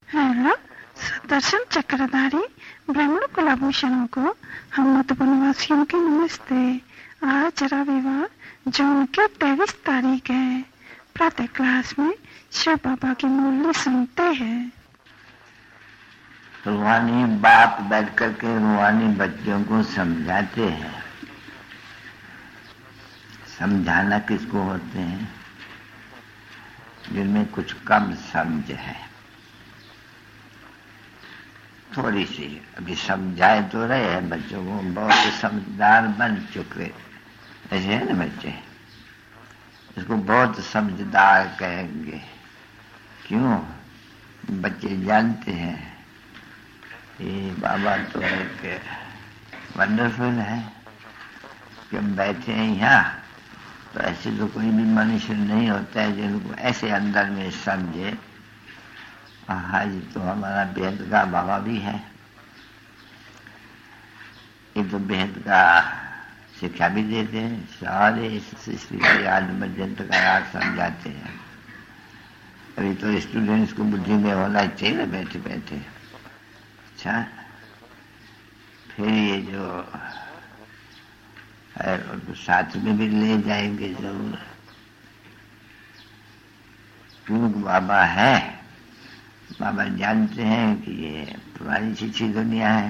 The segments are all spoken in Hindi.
हेलो, सुदर्शन चक्रधारी ब्राह्मण कुलाभूषणों को हम मधुबन वासियों की नमस्ते। आज रविवार जून की 23 तारीख है। प्रातः क्लास में शिव बाबा की मुरली सुनते हैं। रूहानी बाप बैठ करके रूहानी बच्चों को समझाते हैं। समझाना किसको होते हैं? जिनमें कुछ कम समझ है, थोड़ी सी अभी समझाए तो रहे हैं बच्चों को, बहुत समझदार बन चुके ऐसे है ना बच्चे। इसको बहुत समझदार कहेंगे। क्यों? बच्चे जानते हैं ये बाबा तो एक वंडरफुल है कि हम बैठे हैं यहाँ, तो ऐसे तो कोई भी मनुष्य नहीं होता है जिनको ऐसे अंदर में समझे। हाँ जी, तो हमारा बेहद का बाबा भी है। ये तो बेहद का शिक्षा भी देते हैं, सारे सृष्टि के आदि पर्यंत का राज समझाते हैं। अभी तो स्टूडेंट्स को बुद्धि में होना चाहिए ना बैठे बैठे। अच्छा, फिर ये जो है उनको साथ में भी ले जाएंगे जरूर, क्योंकि बाबा है। बाबा जानते हैं कि ये पुरानी शिक्षी दुनिया है,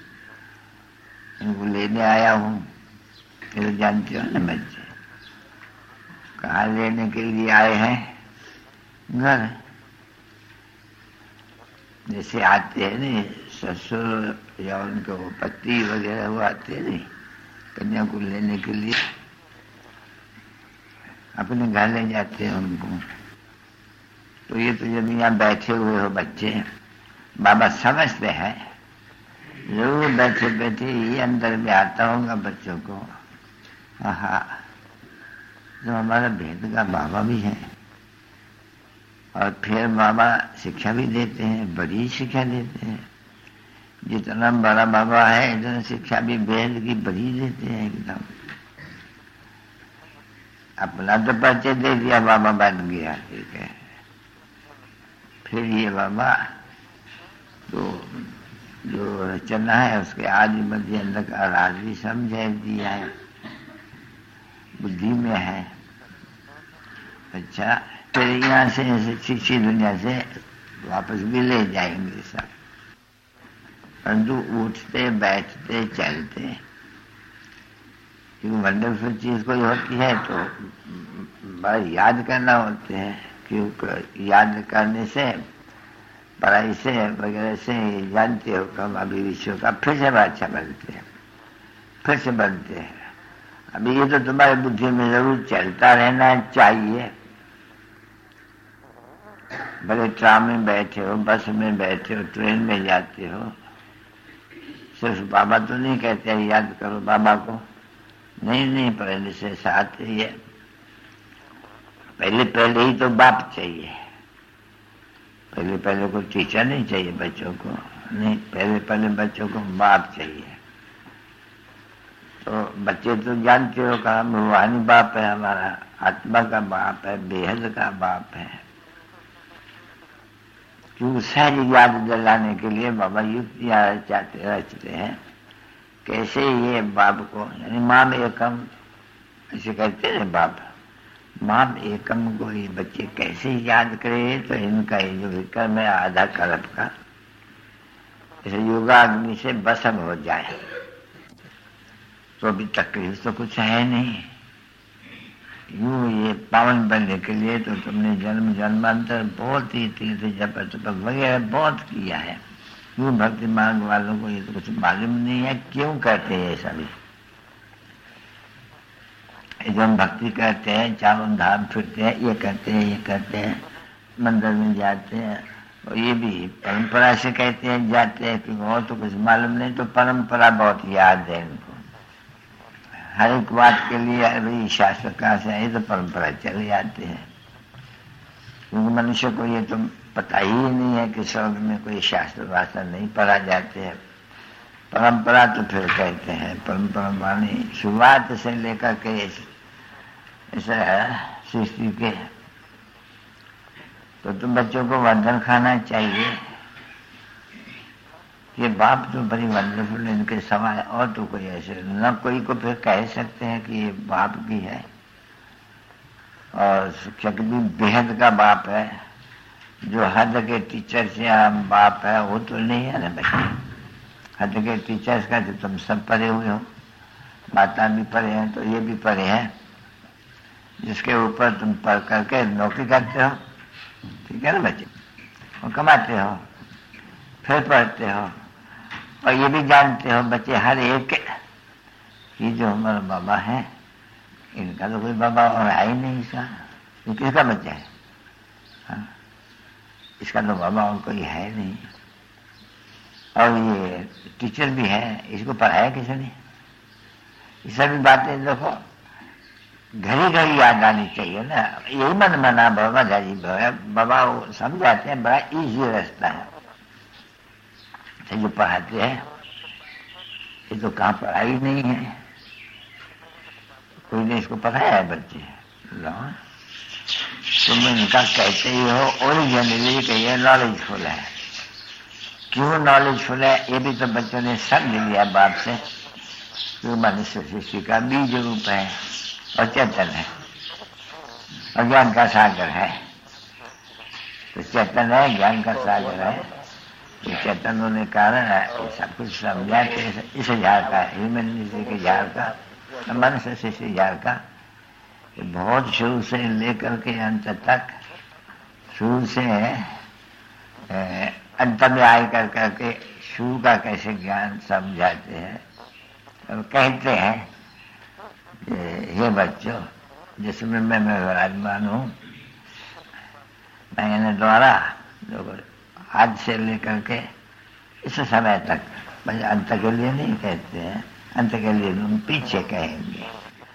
इनको लेने आया हूँ। ये तो जानते हो ना बच्चे, कहाँ लेने के लिए आए हैं? घर। जैसे आते हैं नहीं ससुर या उनको पति वगैरह वो आते हैं नहीं कन्या को लेने के लिए, अपने घर ले जाते हैं उनको। तो ये तो जब यहाँ बैठे हुए हो बच्चे, बाबा समझते हैं जरूर बैठे बैठे ये अंदर में आता होगा बच्चों को। हाँ, तो हमारा भेद का बाबा भी है। और फिर बाबा शिक्षा भी देते हैं, बड़ी शिक्षा देते हैं। जितना बड़ा बाबा है इतना शिक्षा भी भेद की बड़ी देते हैं एकदम। अपना तो परिचय दे दिया, बाबा बन गया, ठीक है। फिर ये बाबा तो जो रचना है उसके आदि मध्य अंत का राज भी समझा दिया है, बुद्धि में है। अच्छा, फिर यहाँ से शिक्षी दुनिया से वापस भी ले जाएंगे सब, परंतु उठते बैठते चलते क्योंकि वंडरफुल चीज कोई होती है तो बड़ा याद करना होते हैं। क्योंकि याद करने से, पढ़ाई से वगैरह से जानते हो कम अभी विषयों का फिर से अच्छा बनते हैं, फिर से बनते हैं। अभी ये तो तुम्हारी बुद्धि में जरूर चलता रहना चाहिए। भले ट्राम में बैठे हो, बस में बैठे हो, ट्रेन में जाते हो, सिर्फ बाबा तो नहीं कहते हैं याद करो बाबा को। नहीं, पहले से साथ ही है। पहले ही तो बाप चाहिए। पहले कोई टीचर नहीं चाहिए बच्चों को, नहीं, पहले बच्चों को बाप चाहिए। तो बच्चे तो जानते हो कि हम रूहानी बाप है, हमारा आत्मा का बाप है, बेहद का बाप है। क्यों? सहज याद दिलाने के लिए बाबा युक्तियां रचते हैं। कैसे ये बाप को, यानी माम एकम ऐसे कहते हैं बाप, माम एकम को ये बच्चे कैसे याद करे? तो इनका ये जो विक्रम है आधा कल्प का, जैसे योगाग्नि से भस्म हो जाए। तो अभी तकलीफ तो कुछ है नहीं। यूं ये पावन बनने के लिए तो तुमने जन्म जन्मांतर बहुत ही तीर्थ जप तप वगैरह बहुत किया है। यूं भक्ति मार्ग वालों को ये तो कुछ मालूम नहीं है क्यों कहते हैं ये सभी। एकदम भक्ति करते हैं, चारों धाम फिरते हैं, ये करते हैं, मंदिर में जाते हैं, और ये भी परंपरा से कहते हैं जाते हैं, क्योंकि और तो कुछ मालूम नहीं। तो परंपरा बहुत याद है इनको, हर एक बात के लिए अभी शास्त्र कहाँ से आई तो परंपरा चले जाते हैं। क्योंकि मनुष्य को ये तो पता ही नहीं है कि स्वर्ग में कोई शास्त्र भाषा नहीं पढ़ा जाते हैं। परंपरा तो फिर कहते हैं, परंपरा माने शुरुआत से लेकर के ऐसा सृष्टि के। तो तुम बच्चों को वर्धन खाना चाहिए, ये बाप तो बड़ी वंडरफुल, इनके सवाल और तो कोई ऐसे न कोई को फिर कह सकते हैं कि ये बाप भी है। और शिक्षक भी बेहद का बाप है, जो हद के टीचर से हम बाप है वो तो नहीं है ना बच्चे। हद के टीचर्स का जो तुम सब पढ़े हुए हो, माता भी पढ़े हैं तो ये भी पढ़े हैं, जिसके ऊपर तुम पढ़ करके नौकरी करते हो, ठीक है ना बच्चे, और कमाते हो, फिर पढ़ते हो, और ये भी जानते हो बच्चे हर एक ये जो हमारा बाबा है, इनका तो कोई बाबा और है ही नहीं, इसका ये किसका बच्चा है? हाँ? इसका तो बाबा और कोई है नहीं। और ये टीचर भी है, इसको पढ़ाया किसने? ये सभी बातें देखो घड़ी घड़ी याद आनी चाहिए ना। यही मन मना बाबा दादी बाबा समझाते हैं, बड़ा इजी रास्ता है। तो जो पढ़ाते हैं ये तो कहाँ पढ़ाई नहीं है, कोई ने इसको पढ़ाया है बच्चे। तुम इनका कहते ही हो ओरिजिनली कहिए नॉलेजफुल है। क्यों नॉलेजफुल है ये भी तो बच्चों ने समझ लिया बाप से, जो मनुष्य सृष्टि का बीज रूप है और चेतन है और ज्ञान का सागर है। तो चेतन है, ज्ञान का सागर है, ये चेतन होने कारण है ये सब कुछ समझाते इस झाड़ का, ह्यूमन के झाड़ का, मनुष्य सृष्टि झाड़ का, बहुत शुरू से लेकर के अंत तक, शुरू से अंत में आए कर करके शुरू का कैसे ज्ञान समझाते हैं। और कहते हैं ये बच्चों, जिसमें मैं विराजमान हूँ, मैंने द्वारा जो आज से लेकर के इस समय तक, बस अंत के लिए नहीं कहते हैं, अंत के लिए तुम पीछे कहेंगे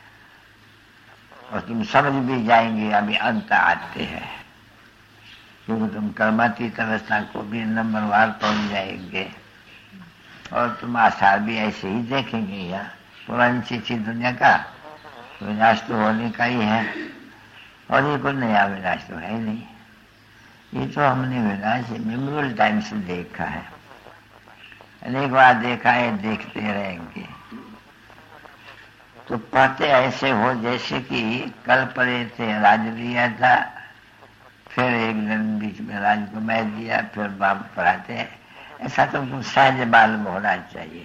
और तुम समझ भी जाएंगे अभी अंत आते हैं, क्योंकि तुम कर्मातीत अवस्था को भी नंबरवार पहुंच जाएंगे और तुम आसार भी ऐसे ही देखेंगे। यहाँ पुरानी चीची दुनिया का विनाश तो होने का ही है और ये कोई नया विनाश तो है ही नहीं। ये तो हमने विनाश मेमोरियल टाइम से देखा है, अनेक बार देखा है, देखते रहेंगे। तो पढ़ते ऐसे हो जैसे कि कल पढ़े थे, राज लिया था, फिर एक दिन बीच में राज को मैं दिया, फिर बाप पढ़ाते हैं। ऐसा तुमको सहज मालूम होना चाहिए।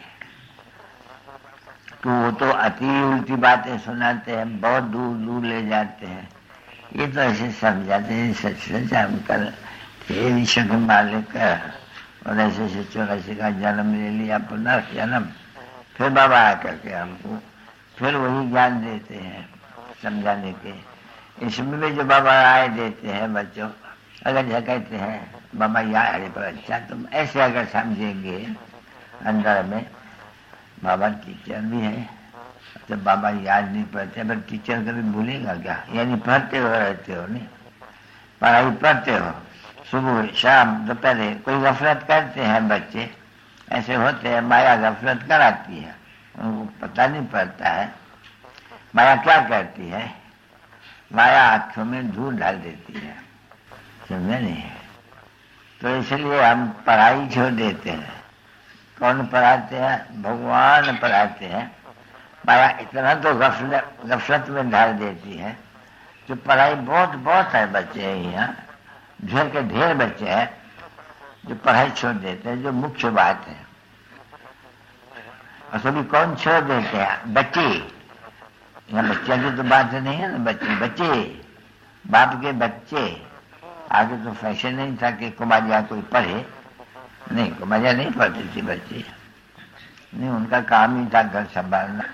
तो वो तो अति उल्टी बातें सुनाते हैं, बहुत दूर दूर ले जाते हैं। ये तो ऐसे समझाते हैं सच सच हम कल थे विश्व के मालिक और ऐसे से 84 का जन्म ले लिया, पुनर्जन्म, फिर बाबा आकर के हमको फिर वही ज्ञान देते हैं समझाने के। इसमें भी जो बाबा राय देते हैं बच्चों, अगर यह कहते हैं बाबा याद है पर अच्छा, तुम ऐसे अगर समझेंगे अंदर में बाबा टीचर भी है, तो बाबा याद नहीं पढ़ते, पर टीचर कभी भूलेगा क्या? यानी पढ़ते हो रहते हो, नहीं पढ़ाई पढ़ते हो, सुबह शाम दोपहर। कोई गफलत करते हैं बच्चे, ऐसे होते हैं, माया गफलत कराती है, उनको पता नहीं पड़ता है। माया क्या करती है? माया आंखों में धूल डाल देती है, समझे नहीं? तो इसलिए हम पढ़ाई छोड़ देते हैं। कौन पढ़ाते हैं? भगवान पढ़ाते हैं। माया इतना तो गफलत में डाल देती है। जो पढ़ाई बहुत बहुत है बच्चे हैं यहाँ, ढेर के ढेर बच्चे हैं जो पढ़ाई छोड़ देते हैं, जो मुख्य बात है। और सभी कौन छोड़ देते हैं? बच्चे। यहाँ बच्चा की तो बात नहीं है ना, बच्चे बच्चे, बाप के बच्चे। आगे तो फैशन नहीं था कि कुमारिया कोई पढ़े, नहीं कुमारिया नहीं पढ़ती थी बच्चे, नहीं, उनका काम ही था घर संभालना,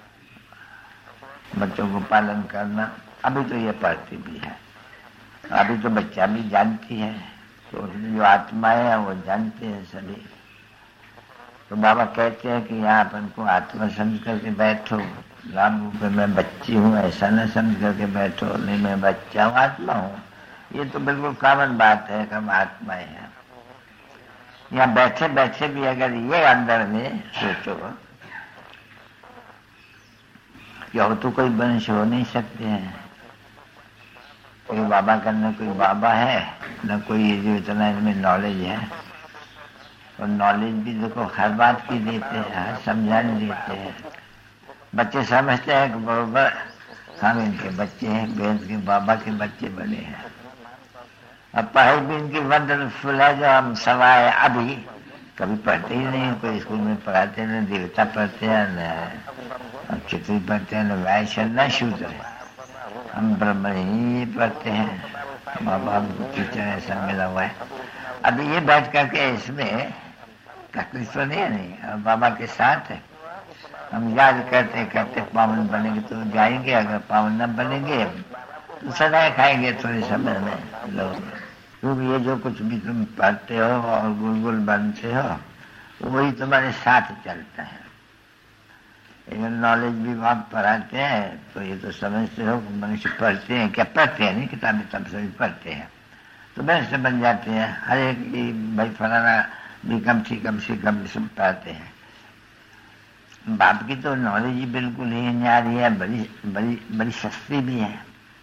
बच्चों को पालन करना। अभी तो ये पढ़ती भी है, अभी तो बच्चा भी जानती है, तो जो आत्माएं हैं वो जानते हैं सभी। तो बाबा कहते हैं कि यहाँ अपन को आत्मा समझ करके बैठो, राम रूप में मैं बच्ची हूँ ऐसा न समझ करके बैठो, नहीं मैं बच्चा हूँ आत्मा हूँ। ये तो बिल्कुल कॉमन बात है कि हम आत्माएं हैं। यहाँ बैठे बैठे भी अगर ये अंदर में सोचो कि हो तो कोई वंश हो नहीं सकते हैं, कोई बाबा का न कोई बाबा है, न कोई ये जो इतना इनमें नॉलेज है, और नॉलेज भी देखो हर बात की देते हैं, हर समझाने देते हैं। बच्चे समझते हैं कि बराबर हम इनके बच्चे हैं, बेंस के बाबा के बच्चे बने हैं। अब पढ़ाई भी इनकी वंडरफुल है, जो हम सवाए अभी कभी पढ़ते ही नहीं, कोई स्कूल में पढ़ाते हैं, न देवता पढ़ते हैं, न चित्री पढ़ते हैं, न वैश्य न शूद्र है, हम ब्रह्म ही पढ़ते हैं। माँ बाप टीचर ऐसा मिला हुआ है। अब ये बैठ करके इसमें तकलीफ तो नहीं, बाबा के साथ है। हम याद करते करते पावन बनेंगे तो जाएंगे, अगर पावन न बनेंगे तो सदाएं खाएंगे थोड़े समय में लोग। क्योंकि ये जो कुछ भी तुम पढ़ते हो और गुलगुल बनते हो वही तुम्हारे साथ चलता है। अगर नॉलेज भी आप पढ़ाते हैं तो ये तो समझते हो मनुष्य पढ़ते हैं, क्या पढ़ते हैं नहीं, किताबें तब से भी पढ़ते हैं तो मनुष्य बन जाते हैं। हर एक भाई फलाना भी कम से कम सब पढ़ते हैं। बाप की तो नॉलेज ही बिल्कुल ही न्यारी है, बड़ी सस्ती भी है।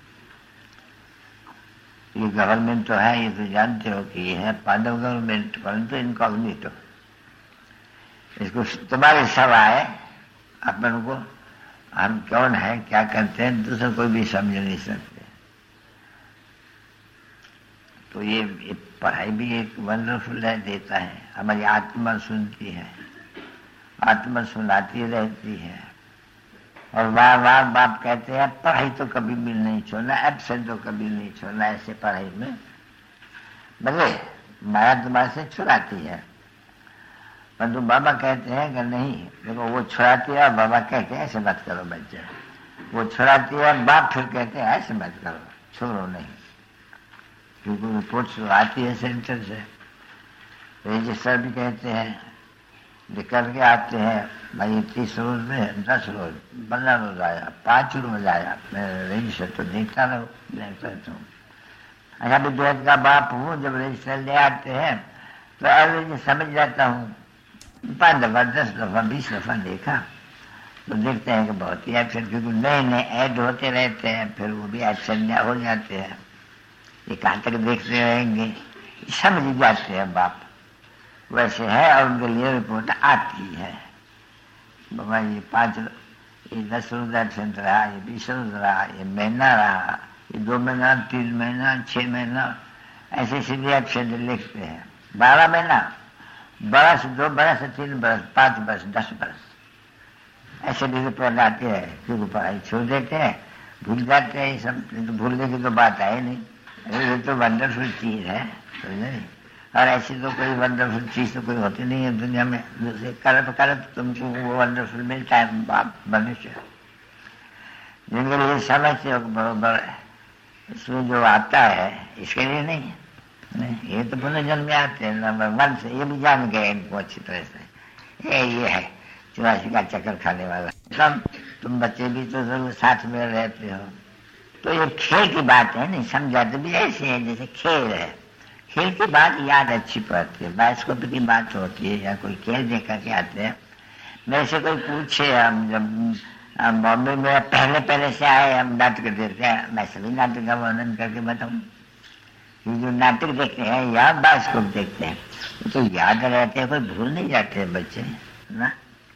ये गवर्नमेंट तो है, ये तो जानते हो कि ये है पांडव गवर्नमेंट, परंतु इनकॉग्निटो। इसको तुम्हारे सवाए अपन को हम कौन है, क्या करते हैं, दूसरा कोई भी समझ नहीं सकते। तो ये पढ़ाई भी एक वंडरफुल है, देता है। हमारी आत्मा सुनती है, आत्मा सुनाती रहती है। और बार बार बाप कहते हैं पढ़ाई तो कभी भी नहीं छोड़ना, एब्सेंट तो कभी नहीं छोड़ना। ऐसे पढ़ाई में भले माया तुम्हारे से छुड़ाती है, परंतु बाबा कहते हैं कि नहीं, देखो वो छुड़ाती है और बाबा कहते हैं ऐसे मत करो बच्चे। वो छुड़ाती है और बाप फिर कहते हैं ऐसे मत करो, छोड़ो नहीं। क्योंकि रिपोर्ट आती है सेंटर से, रजिस्टर भी कहते हैं, निकल के आते हैं भाई 30 रोज में 10 रोज 15 रोज आया, 5 रोज आया। मैं रजिस्टर तो देखता रहूँ, देखता हूँ। अच्छा विद्यार्थी का बाप हूँ, जब रजिस्टर ले आते हैं तो अलग समझ जाता हूँ। 5 दफा 10 दफा 20 दफा देखा तो देखते हैं कि बहुत ही एब्सेंट, क्योंकि नए नए ऐड होते रहते हैं, फिर वो भी एब्सेंट हो जाते हैं। ये कहाँ तक देखते रहेंगे, समझ जाते हैं बाप वैसे है। और उनके लिए रिपोर्ट आती है, बाबा ये 10 रोज एब्सेंट रहा, ये 20 रोज रहा, ये महीना रहा, ये 2 महीना 3 महीना 6 महीना, ऐसे सीधे एब्सेंट लिखते हैं। 12 महीना, बरस, 2 बरस, 3 बरस, 5 बरस, 10 बरस, ऐसे भी रिपोर्ट आती है। क्योंकि पढ़ाई छोड़ देते हैं, भूल जाते हैं। ये सब तो भूलने की तो बात है नहीं, ये तो वंडरफुल चीज है, तो नहीं। और ऐसी तो कोई वंडरफुल चीज तो कोई होती नहीं है दुनिया में, दूसरे करप तुमको वो वंडरफुल मिलता है बाप मनुष्य। जिनके लिए समझते हो बराबर इसमें जो आता है, इसके लिए नहीं, ये तो पुनर्जन्म में आते हैं नंबर 1 से। ये भी जान गए इनको अच्छी तरह से, ये है 84 का चक्कर खाने वाला। सब तुम बच्चे भी तो जरूर साथ में रहते हो, तो ये खेल की बात है, नहीं समझाते भी ऐसे है जैसे खेल है। खेल की बात याद अच्छी पड़ती है, बायोस्कोप की बात होती है या कोई खेल देख करके आते हैं। मेरे से कोई पूछे, हम जब बॉम्बे में पहले से आए, हम नाटक देखते हैं, मैं सभी नाटक का वर्णन करके बताऊँ। ये जो नाटक देखते हैं या बायोस्कोप देखते हैं वो तो याद रहते हैं, कोई भूल नहीं जाते हैं बच्चे ना।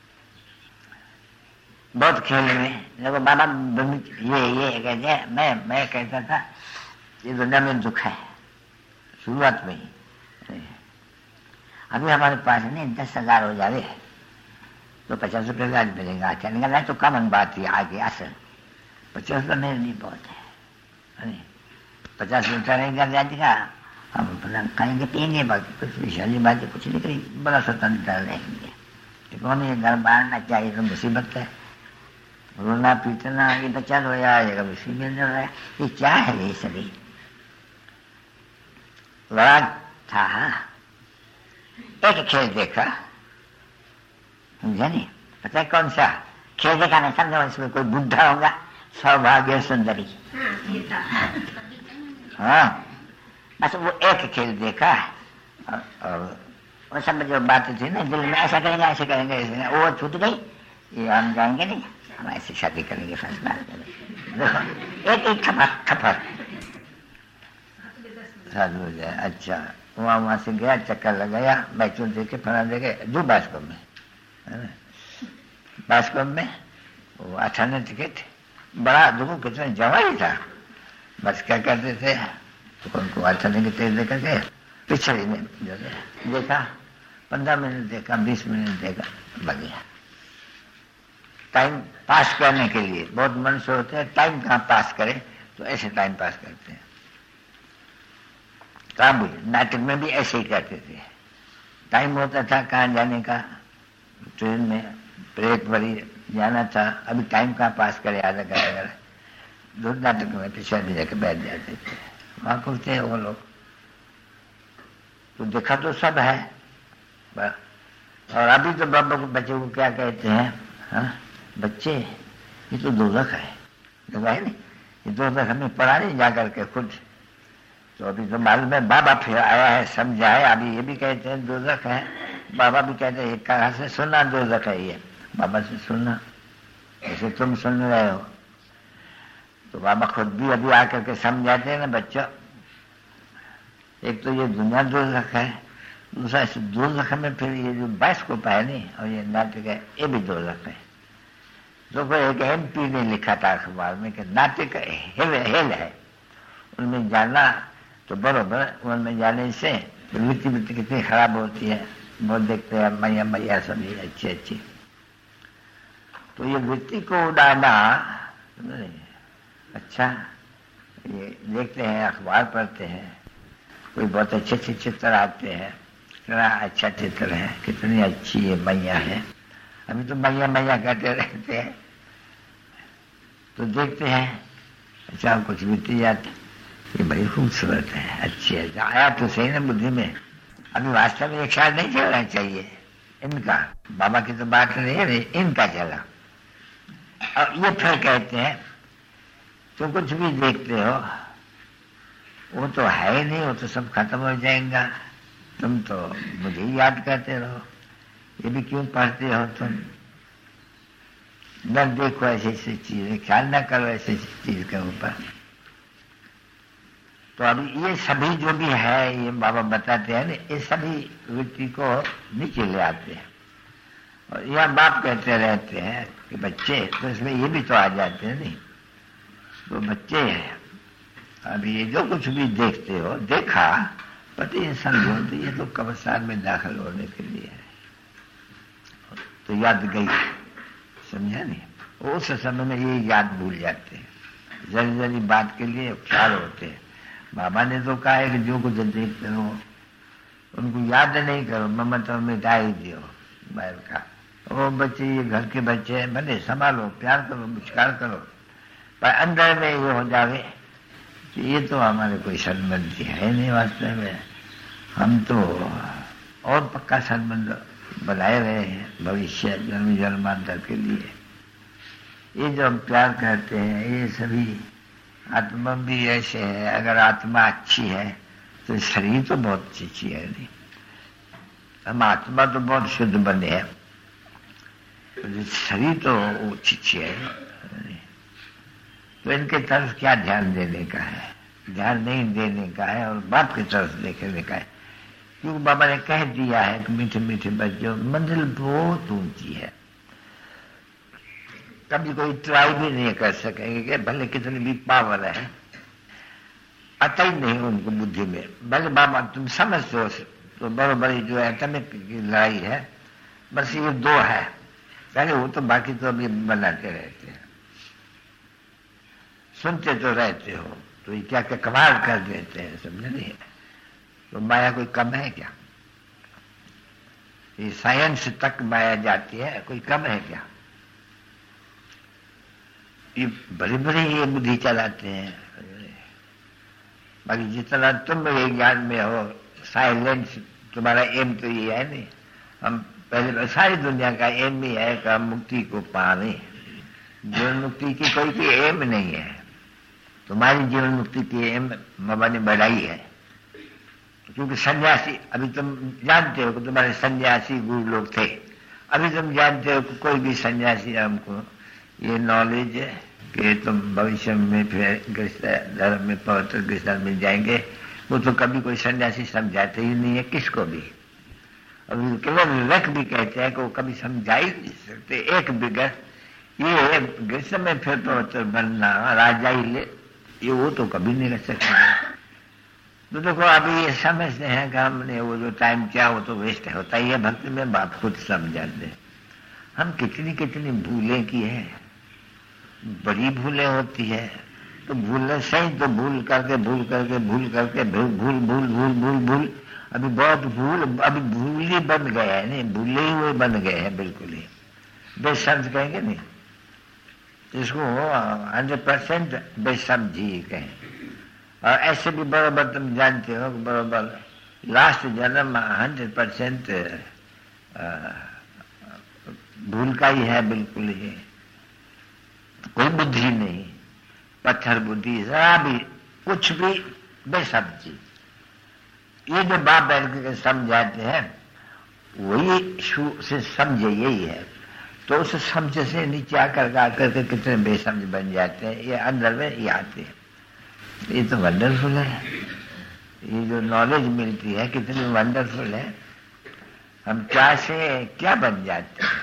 बहुत खेल में देखो बाबा ये कहते हैं, मैं कहता था ये दुनिया में दुख है शुरुआत में ही। अभी हमारे पास नहीं 10,000 हो जाए तो 50 रुपये ब्याज मिलेगा। अच्छा निकलना तो कम बात है, आगे असल 50 रुपये मेरे लिए बहुत है। 50 रुपया रहेगा ब्याज का, हम अपना खाएंगे पिएंगे, बाकी कुछ विशाली बातें कुछ नहीं करेंगे, बड़ा स्वतंत्र रहेंगे। कौन ये घर बांधना चाहिए तो मुसीबत है, रोना पीटना ये बच्चा रोया आएगा, उसी मिल रहा है। ये क्या है ये सभी बड़ा था। एक खेल देखा, समझा नहीं, पता है कौन सा खेल देखा नहीं समझो। इसमें कोई बुढ़ा होगा, सौभाग्य सुंदरी, हाँ बस वो एक खेल देखा। और वो सब जो बातें थी ना दिल में, ऐसा करेंगे ऐसे करेंगे, वो छूट गई। ये हम जाएंगे नहीं, हम ऐसे शादी करेंगे, फर्स्ट बार करेंगे। देखो एक खपर साधु हो जाए। अच्छा वहां से गया, चक्कर लगाया, मैचून देखे, फना देखे, जो बास्कोप में, है ना, बास्कोप में वो 8 आने टिकट, बड़ा देखो कितना जवा ही था। बस क्या करते थे, तो उनको 8 आने की टिकट देकर के पिछड़ी में देखा, 15 मिनट देखा, 20 मिनट देखा, लग गया। टाइम पास करने के लिए बहुत मनुष्य होते हैं, टाइम कहाँ पास करें, तो ऐसे टाइम पास करते हैं। काम भी नाटक में भी ऐसे ही करते थे। टाइम होता था कहाँ जाने का, ट्रेन में ब्रेक भरी जाना था, अभी टाइम कहाँ पास करे, आधा घंटा दूर नाटक में पिछले जाकर बैठ जाते थे। वहाँ खुलते हैं वो लोग, तो देखा तो सब है। और अभी तो बाबा को बच्चे को क्या कहते हैं, हाँ बच्चे ये तो दोज़ख है, है नहीं, ये दोज़ख हमें पढ़ा नहीं जा करके खुद। तो अभी तो मालूम है, बाबा फिर आया है, समझा है। अभी ये भी कहते हैं दोज़ख है, बाबा भी कहते हैं कहाँ से सुना दोज़ख है, ये बाबा से सुनना, जैसे तुम सुन रहे हो। तो बाबा खुद भी अभी आकर के समझाते हैं ना बच्चों, एक तो ये दुनिया दोज़ख है, दूसरा इस दोज़ख में फिर ये जो बास्कोप है नहीं, और ये नाटक है, ये भी दोज़ख है। तो फिर एक MP ने लिखा था अखबार में कि नाटक हेल है, उनमें जाना तो बरोबर, उनमें जाने से वृत्ति कितनी खराब होती है। बहुत देखते हैं मैया मैया सभी अच्छी अच्छी, तो ये वृत्ति को उड़ाना अच्छा। ये देखते हैं, अखबार पढ़ते हैं, कोई बहुत अच्छे अच्छे चित्र आते हैं, कितना अच्छा चित्र है, कितनी अच्छी ये मैया है। अभी तो मैया मैया कहते रहते हैं, तो देखते हैं अच्छा कुछ बीती जाती, ये बड़ी खूबसूरत है, अच्छी है, आया तो सही ना बुद्धि में। अभी वास्तव में एक ख्याल नहीं चलना चाहिए इनका, बाबा की तो बात नहीं है, इनका चला। और ये फिर कहते हैं तुम कुछ भी देखते हो वो तो है ही नहीं, वो तो सब खत्म हो जाएगा, तुम तो मुझे ही याद करते रहो, ये भी क्यों पढ़ते हो तुम, न देखो ऐसी ऐसी चीजें, ख्याल न करो ऐसी चीज के ऊपर। तो अभी ये सभी जो भी है, ये बाबा बताते हैं ना, ये सभी वृत्ति को नीचे ले आते हैं। और यह बाप कहते रहते हैं कि बच्चे, तो इसमें ये भी तो आ जाते हैं नहीं, तो बच्चे हैं। अभी ये जो कुछ भी देखते हो, देखा पति इंसान बोलते, ये तो कब्रिस्तान में दाखिल होने के लिए है, तो याद गई, समझा नहीं। उस समय में ये याद भूल जाते हैं, जरी जरी बात के लिए ख्याल होते हैं। बाबा ने तो कहा है कि जो कुछ देखते हो उनको याद नहीं करो, ममता मिटा ही दियो बाहर का। वो बच्चे, ये घर के बच्चे हैं, भले संभालो, प्यार करो, मुस्कान करो, पर अंदर में ये हो जावे कि ये तो हमारे कोई संबंधी है नहीं वास्तव में, हम तो और पक्का संबंध बनाए रहे हैं भविष्य जन्म जन्मांतर के लिए। ये जो हम प्यार करते हैं, ये सभी आत्मा भी ऐसे है। अगर आत्मा अच्छी है तो शरीर तो बहुत अच्छी है नहीं, हम आत्मा तो बहुत शुद्ध बने हैं, तो शरीर तो अच्छी है। तो इनके तरफ क्या ध्यान देने का है, ध्यान नहीं देने का है, और बाप की तरफ देखने का है। क्योंकि बाबा ने कह दिया है कि मीठे मीठे बच्चों, मंजिल बहुत ऊंची है, कभी कोई ट्राई भी नहीं कर सकेंगे कि भले कितनी भी पावर है, आता ही नहीं उनको बुद्धि में। भले बाबा तुम समझते हो तो बड़ी जो एटॉमिक की लड़ाई है, बस ये 2 है, पहले वो तो बाकी तो अभी बनाते रहते हैं, सुनते तो रहते हो, तो ये क्या क्या कमाल कर देते हैं, समझे नहीं। तो माया कोई कम है क्या, ये साइंस तक माया जाती है, कोई कम है क्या। ये बड़ी बड़ी ये बुद्धि चलाते हैं, बाकी जितना तुम ये ज्ञान में हो, साइलेंस तुम्हारा एम तो ये है नहीं। हम पहले सारी दुनिया का एम ही है कि हम मुक्ति को पावे, जीवन मुक्ति की कोई भी एम नहीं है। तुम्हारी जीवन मुक्ति की एम बाबा ने बढ़ाई है, क्योंकि सन्यासी, अभी तुम जानते हो कि तुम्हारे सन्यासी गुरु लोग थे, अभी तुम जानते हो कि कोई भी सन्यासी हमको ये नॉलेज है कि तुम भविष्य में फिर गृहस्थ धर्म में, पवित्र गृहस्थ धर्म में जाएंगे, वो तो कभी कोई सन्यासी समझाते ही नहीं है किसको भी। अभी केवल विवेक भी कहते हैं कि वो कभी समझा ही नहीं सकते। एक बिगड़ ये ग्रीष्म में फिर तो बनना राजा ही ले, ये वो तो कभी नहीं कर सकते। तो देखो अभी ये समझते हैं कि हमने वो जो टाइम किया वो तो वेस्ट होता ही है भक्ति में, बाप खुद समझाते। हम कितनी कितनी भूलें की है, बड़ी भूलें होती है। तो भूलने सही तो भूल करके भूल अभी बहुत भूल, अभी भूल ही बन गए हैं, नहीं भूले ही हुए बन गए हैं बिल्कुल ही। बेसमझ कहेंगे नहीं, इसको 100% बेसमझी कहें। और ऐसे भी बराबर तुम जानते हो बराबर लास्ट जन्म 100% भूल का ही है बिल्कुल ही, कोई बुद्धि नहीं, पत्थर बुद्धि, जरा भी कुछ भी बेसमझी। ये जो बाप बैठ के समझाते हैं वही से समझे यही है। तो उस समझ से नीचे आकर के कितने बेसमझ बन जाते हैं, ये अंदर में ये आते हैं। ये तो वंडरफुल है, ये जो नॉलेज मिलती है कितनी वंडरफुल है। हम क्या से क्या बन जाते हैं,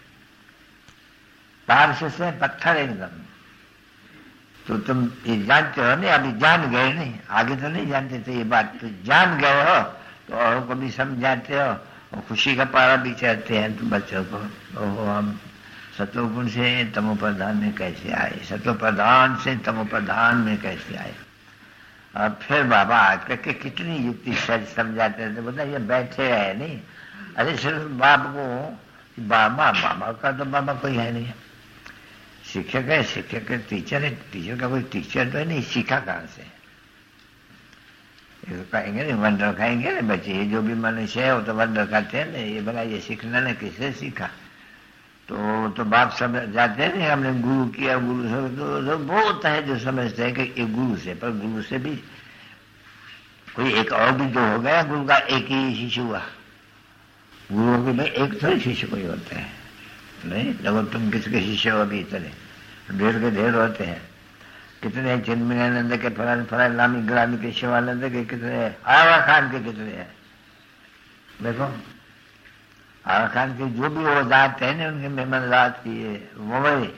पार्श से पत्थर एकदम। तो तुम ये जानते हो नहीं, अभी जान गए नहीं, आगे तो नहीं जानते थे ये बात, तो जान गए हो तो औरों को भी समझाते हो और खुशी का पारा भी चढ़ते हैं तुम बच्चों को। ओहो हम सतोगुण से तमोप्रधान में कैसे आए, सतोप्रधान से तमोप्रधान में कैसे आए। और फिर बाबा आकर के कितनी युक्ति सच समझाते थे, बोलते ये बैठे रहे नहीं। अरे सिर्फ बाप को बाबा का तो बाबा कोई है नहीं, शिक्षक है, टीचर है, टीचर का कोई टीचर तो है नहीं, सीखा कहाँ से। ये तो कहेंगे नहीं वंडर खाएंगे ना बच्चे, ये जो भी मनुष्य है वो तो वंडर खाते हैं ना। ये बोला ये सीखना ने किससे सीखा, तो बाप समझ जाते हैं नहीं, हमने गुरु किया, गुरु से तो बहुत है जो समझते हैं कि ये गुरु से, पर गुरु से भी कोई एक और भी जो हो गया, गुरु का एक ही शिष्य हुआ। गुरु के भाई एक थोड़ी शिष्य कोई होता है नहीं। देखो तुम किसके शिष्य हो, अभी इतने ढेर के ढेर होते हैं। कितने चिन्मयानंद के, फलान लामी ग्रामी के, शिवानंद के कितने, आगा खान के कितने हैं। देखो आगा खान के जो भी वो जाते हैं ना, उनके मेहमान रात की वोरे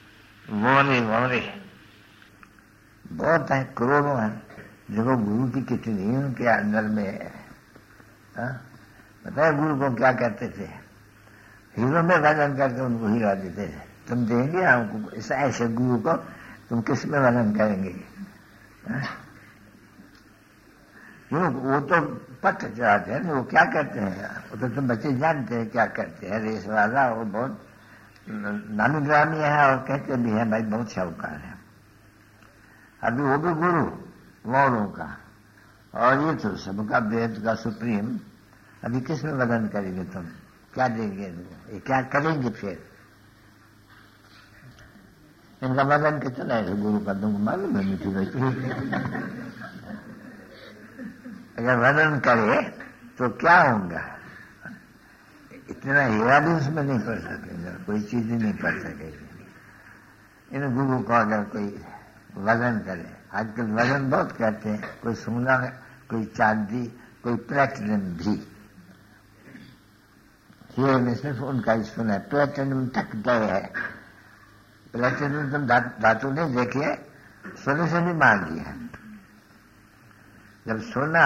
बहुत है, करोड़ों है। देखो गुरु की कितनी उनके अंदर में है। पता है गुरु को क्या कहते थे, हीरो में वर्णन करके उनको हीरा देते थे। तुम देंगे हमको ऐसे गुरु को, तुम किस में वर्णन करेंगे। क्यों वो तो पट चढ़ाते हैं, वो क्या करते हैं वो तो तुम बच्चे जानते हैं क्या करते हैं। रेस वाला वो बहुत नामी ग्रामी है और कहते भी है भाई बहुत शाहूकार है। अभी वो भी गुरु वौरों का, और ये तो सबका वेद का सुप्रीम। अभी किस में वर्णन करेंगे तुम, क्या देंगे ये, क्या करेंगे फिर। इनका वर्णन कितना है गुरु का, तुमको मालूम है मीठी भाई। अगर वर्णन करे तो क्या होगा, इतना हीरा भी उसमें नहीं पढ़ सकेगा, कोई चीज ही नहीं पढ़ सकेगी। इन गुरु को अगर कोई वजन करे, आजकल वजन बहुत करते हैं, कोई सोना, कोई चांदी, कोई प्लेटिनम भी। हीरे में सिर्फ उनका ही सुना है, प्लेटिनम तक गए है। प्लेटिनम तुम धातु नहीं देखिए, सोने से भी मांगी है। जब सोना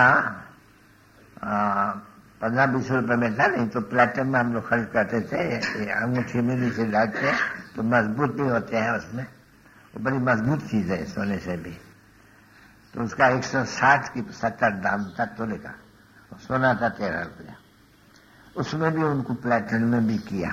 15-20 रुपए में था नहीं, तो प्लेटिनम में हम लोग खर्च करते थे। अंगूठी में नीचे डालते तो मजबूत भी होते हैं उसमें, वो बड़ी मजबूत चीज है सोने से भी। तो उसका 160 की 70 दाम था तोले का, सोना था 13 रुपया। उसमें भी उनको प्लेटिनम में भी किया।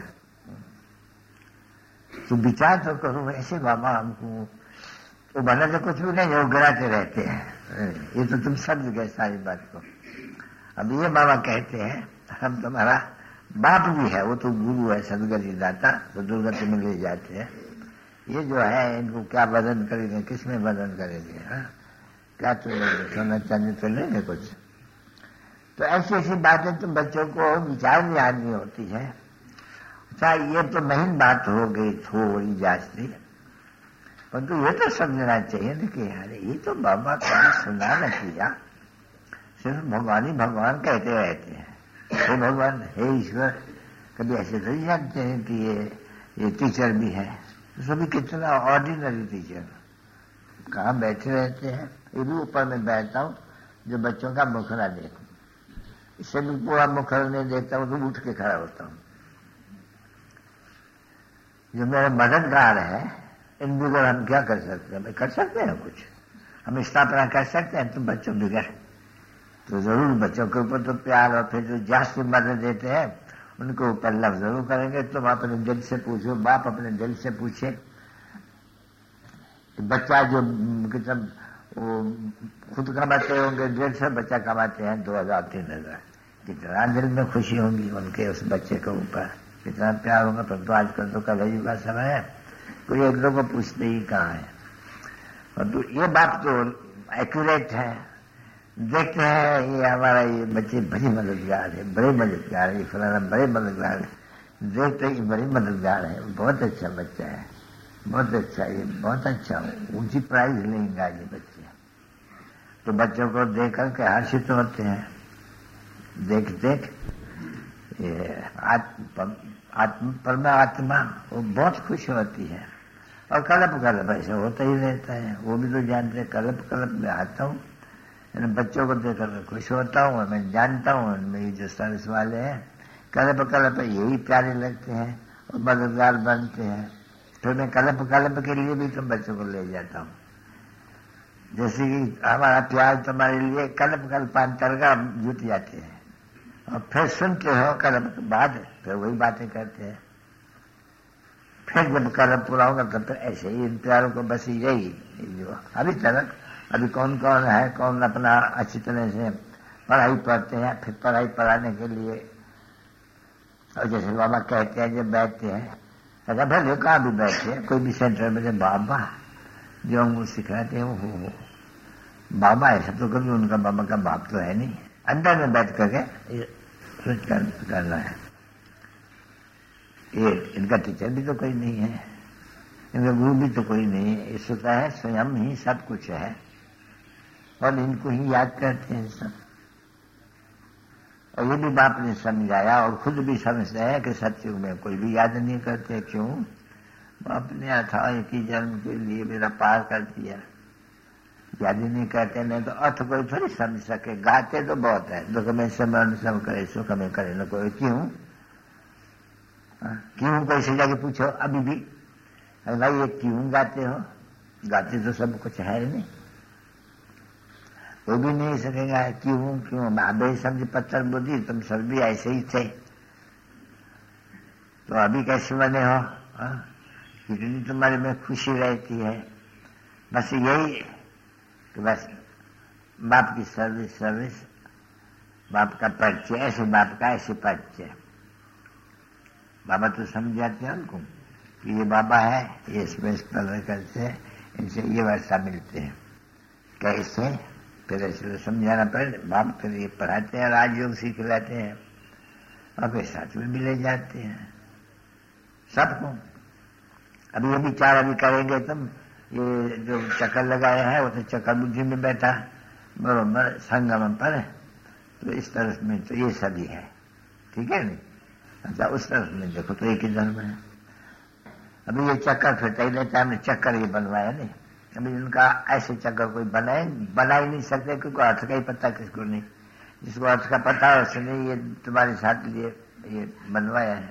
तो विचार तो करो ऐसे बाबा हमको, तो बना तो कुछ भी नहीं, वो गिराते रहते हैं। ये तो तुम समझ गए सारी बात को। अब ये बाबा कहते हैं हम तुम्हारा बाप भी है, वो तो गुरु है, सदगति दाता, तो दुर्गति में ले जाते हैं। ये जो है इनको क्या वजन करेंगे, किस में वजन करेंगे, क्या तो सोना चांदी तो लेंगे कुछ। तो ऐसी ऐसी बातें तुम बच्चों को विचार में आनी होती है। अच्छा ये तो महीन बात हो गई थोड़ी जास्ती, परंतु ये तो समझना चाहिए ना कि यार ये तो बाबा कभी सुना न किया, सिर्फ भगवान ही भगवान कहते रहते हैं, हे भगवान, हे ईश्वर। कभी ऐसे तो नहीं जानते हैं कि ये टीचर भी है। तो सभी कितना ऑर्डिनरी टीचर कहाँ बैठे रहते हैं। ये भी ऊपर में बैठता हूँ जो बच्चों का मुखड़ा देखूं, इससे भी पूरा मुखड़ा नहीं देखता हूँ तो उठ के खड़ा होता हूँ। जो मेरे मददगार है, इन बगैर हम क्या कर सकते हैं? भाई कर सकते हैं कुछ, हम स्थापना कर सकते हैं। तुम बच्चों बगैर तो जरूर बच्चों के ऊपर तो प्यार, और फिर जो जास्त मदद देते हैं उनके ऊपर लफ्ज जरूर करेंगे। तुम अपने दिल से पूछो, बाप अपने दिल से पूछे। बच्चा जो मतलब वो खुद कमाते होंगे 150, बच्चा कमाते हैं 2000-3000, कितना दिल में खुशी होंगी उनके उस बच्चे के ऊपर, कितना प्यार होगा। परंतु आजकल तो कलयुग का समय है, कोई एक दो को पूछते ही कहाँ है। और तो ये बात तो एक्यूरेट है। देखते हैं ये हमारा ये बच्चे बड़ी मददगार है, बड़े मददगार है, ये फलाना बड़े मददगार है। देखते ही बड़ी मददगार है, बहुत अच्छा बच्चा है, बहुत अच्छा, ये बहुत अच्छा, ऊंची प्राइज लेंगे ये बच्चे। तो बच्चों को देख करके हर्षित होते हैं। देख देख ये परमात्मा वो बहुत खुश होती है। और कल्प ऐसे होता ही रहता है, वो भी तो जानते हैं। कल्प में आता हूँ, बच्चों को देख कर खुश होता हूँ। मैं जानता हूँ उनमें ये जो सर्विस वाले हैं कल्प यही प्यारे लगते हैं और मददगार बनते हैं। फिर मैं कल्प के लिए भी तुम बच्चों को ले जाता हूँ। जैसे कि हमारा प्यार तुम्हारे लिए कल्पांतर का जुट जाते हैं, और फिर सुनते हो कल्प के बाद फिर वही बातें करते हैं। फिर जब कल्प पूरा होगा तब फिर ऐसे ही इन प्यारों को बस यही जो अभी तक अभी कौन कौन है, कौन अपना अच्छी तरह से पढ़ाई पढ़ते हैं, फिर पढ़ाई पढ़ाने के लिए, और जैसे बाबा कहते हैं जब बैठते हैं, अगर भले कहाँ भी बैठे हैं कोई भी सेंटर में, जब बाबा जो हमको सिखाते हैं वो बाबा ऐसा तो कभी उनका बाबा का बाप तो है नहीं, अंदर में बैठ करके सोच करना है। ये इनका टीचर भी तो कोई नहीं है, इनका गुरु भी तो कोई नहीं है। ये सोचा है स्वयं ही सब कुछ है और इनको ही याद करते हैं सब। और ये भी बाप ने समझाया और खुद भी समझते हैं कि सत्युग में कोई भी याद नहीं करते। क्यों? बाप ने अथाह एक ही जन्म के लिए मेरा पार कर दिया, याद ही नहीं करते। नहीं तो अर्थ कोई थोड़ी समझ सके। गाते तो बहुत है, दुख में स्मरण सब करे, सुख में करे न कोई। क्यों क्यों कोई से जाके पूछो अभी भी, भाई ये क्यों गाते हो? गाते तो सब कुछ है नहीं, वो भी नहीं सकेगा। क्यों क्यों अबे समझ पत्थर बुद्धि, तुम सब भी ऐसे ही थे तो अभी कैसे बने हो? कितनी तुम्हारे में खुशी रहती है। बस यही कि बस बाप की सर्विस, बाप का परिचय, ऐसे बाप का ऐसे परिचय। बाबा तो समझ जाते हैं उनको कि ये बाबा है, ये स्पेशल करते हैं, इनसे ये वर्षा मिलते हैं। कैसे? फिर ऐसे समझाना पड़े। बाप फिर ये पढ़ाते हैं, राजयोग सिखलाते हैं, और फिर साथ में भी ले जाते हैं सबको। अभी ये विचार अभी करेंगे तुम, ये जो चक्कर लगाया है वो तो चक्कर बुद्धि में बैठा बरोबर संगम पर, तो इस तरफ में तो ये सभी है, ठीक है नहीं? अच्छा, उस तरफ में देखो तो एक ही धर्म है। अभी ये चक्कर फिरता ही रहता है, हमने चक्कर ये बनवाया नहीं। अभी इनका ऐसे चक्कर कोई बना ही नहीं सकते, क्योंकि अर्थ का ही पता किसको नहीं। जिसको अर्थ का पता है उसने ये तुम्हारे साथ ये बनवाया है।